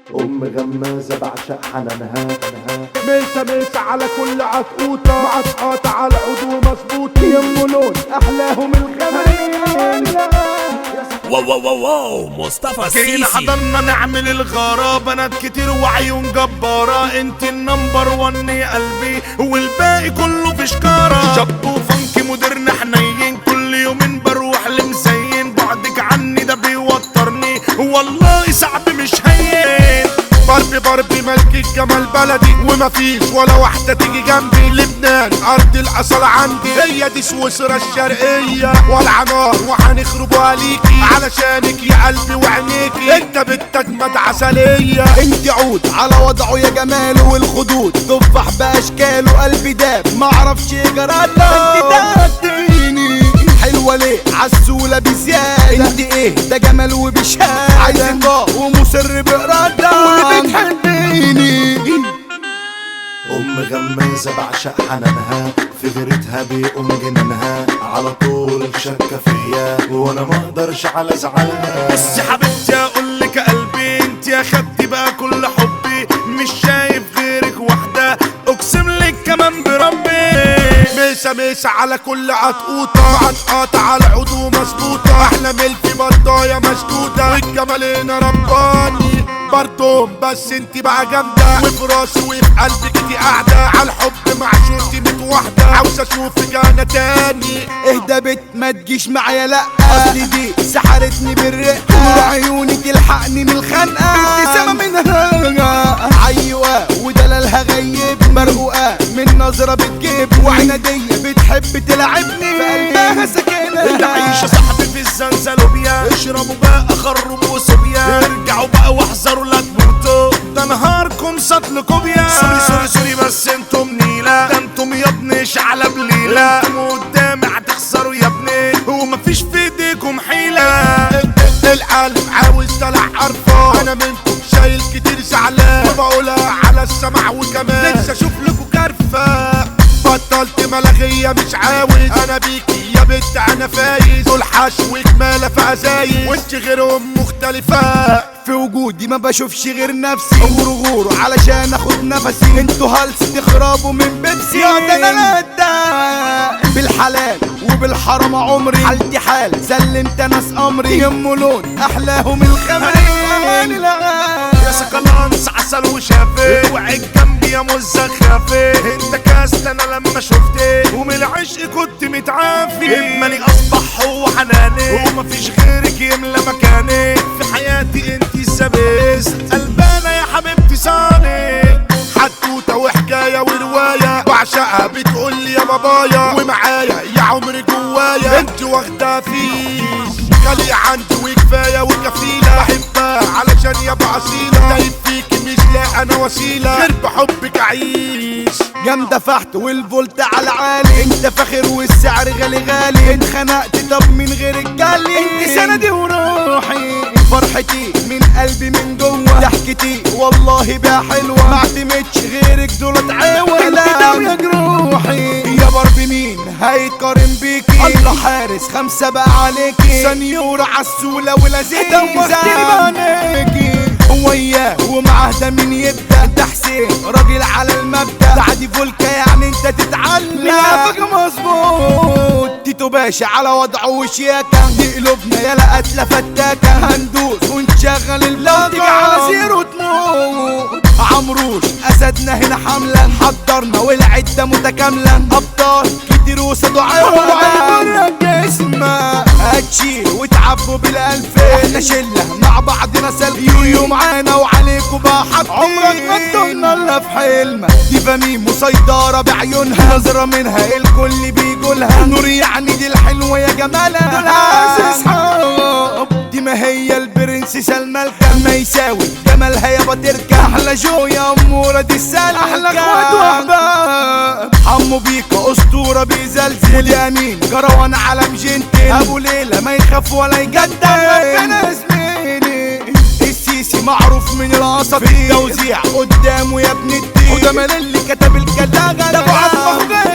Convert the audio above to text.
غمازة بعشق حنانها. ميسة ميسة على كل عطقوطة مع تقاطع على العضو مظبوطة يمو لون أحلاهم الغمامين. واو واو واو واو مصطفى جايين السيسي. حضرنا نعمل الغارة، بنات كتير وعيون جبارة، انت النمبر 1 يا قلبي والباقي كله في شكارة. شاب وفنك مودرن حنين، كل يومين بروح لمزين، بعدك عني ده بيوترني والله صعب مش هين. باربي ملك الجمال بلدي ومفيش ولا واحدة تيجي جنبي. لبنان أرض الأصل عندي، هي دي سويسرا الشرقية والعنار وهنخربوها ليكي علشانك يا قلبي وعينيكي. انت بنت أجمد عسلية، انت عود على وضعه يا جماله والخدود، تفاح بأشكاله قلبي داب معرفش جرالة. انت داتيني حلوة ليه عسولة بزيادة، انت ايه ده جمال وبشهادة، عايزة ومصر بإرادة وبتحبيني. غمازة بعشق حنانها، في غيرتها بيقوم جنانها، على طول شاكة فيا وانا ما اقدرش على زعلها. بس يا حبيبتي اقولك يا قلبي، انت يا خدتي بقى كل حبي، مش شايف غيرك واحدة اقسم لك كمان بربي. ميسة ميسة على كل عطقوطة مع تقاطع على العضو مظبوطة، احلى ملفي بطاية مشدودة والجمالين رباني برضهم. بس انتي بقى جامدة وفي راسي وفي قلبك انتي قاعدة، على الحب مع شورتي متوحدة، عاوز اشوفك انا تاني. اهدى بت ما تجيش معايا لا، اصلي دي سحرتني بالرقة، عيوني تلحقني من الخنقة، ابتسامة منها عيوة ودلالها غيب، مرقوقة من نظرة بتجيب، وعنادية بتحب تلعبني في قلبها سكينة. العيشة صاحبي في الزنزلوبيا، اشربوا بقى خربوا صوبيا، ارجعوا بقى واحذروا لا تموتوا، ده نهاركم سطل كوبيا. سوري بس انتم نيلة، ده انتم يا ابني شعلة بليلة، انتم قدامي هتخسروا يا ابني ومفيش في ايديكم حيلة. القلب عاوز طلع قرفان، انا منكم شايل كتير زعلان، وبقولها على السمع وكمان نفسي اشوف لكم كرفة. بطلت ملاغية مش عاوز انا بيكي يا بنت، انا فايز دول حشو كمالة في ازايز، وانت غيرهم مختلفة. في وجودي ما بشوفش غير نفسي، غور علشان اخد نفسي، انتوا هلس تخربوا من بيبسي، يا ده انا لدى بالحلال وبالحرام عمري، حالتي حال سلمت ناس امري، يمو لون احلاهم الخمرين. يا سكالانس عسل وشافي، وعيك جنبي يا مزخافي، انت كاست انا لما شفتك ومن العشق كنت متعافي، ادماني اصبح هو حناني ومفيش غيرك يملى مكاني، في حياتي انت السبيس قلبانا يا حبيبتي صاني. حدوتة وحكاية ورواية بعشقها، بتقولي يا بابايا ومعايا يا عمري جوايا، انت واخدة فيش غالية عندي وكفاية وكفيلة، بحبها علشان يابا أصيلة، دايب فيكي مش لاقي أنا وسيلة غير بحبك أعيش. جامدة فحت والفولت على عالي، انت فاخر والسعر غالي، اتخنقت طب من غير الجالي، انت سندي وروحي، فرحتي من قلبي من جوه، ضحكتي والله بقى حلوة، ما اعتمدش غيرك دولت عوة، انت داوية جروحي يا بربي مين هيتقارن بيكي، الله حارس 5 بقى عليكي، سنيورة عسولة ولذيذة دوختني بعينيكي، وياه ومعاه ده مين يبدأ، ده حسين راجل على المبدأ، ده عادي فولكا يعني انت تتعلم، لعبك مظبوط، تيتو باشا على وضعه وشياكة، دي قلوبنا يلا قتلة فتاكة، هندوس ونشغل البلاطة، تيجي على زيرو تموت، عمروش اسدنا هنا حملة، حضرنا والعدة متكاملة، ابطال كتير وصدوا عيوة جسمة، هتشيل وتعبوا بالالف، احنا شلة مع بعضنا سلف، يويو معانا وعليكوا بقى حق، عمرك ما تضلنا الا في حلمة، دي فميم مسيطرة بعيونها، نظرة منها الكل بيقولها، نور يعني دي الحلوة يا جمالها، دول عزيز حب، دي ما هي البرنسيسة الملكة، ما يساوي جمالها يابا تركة، احلى جو يا امورة دي السالكة، احلى اخوات واحباب، عمو بيكا اسطورة بيزلزل، واليمين جروان علم جنتل، ابو ليلى ما يخاف ولا يجدد، انا زميلي السيسي معروف من العصافير، في التوزيع قدامه يا ابن الدين، وده مال اللي كتب الكلاغة، ده ابو عبد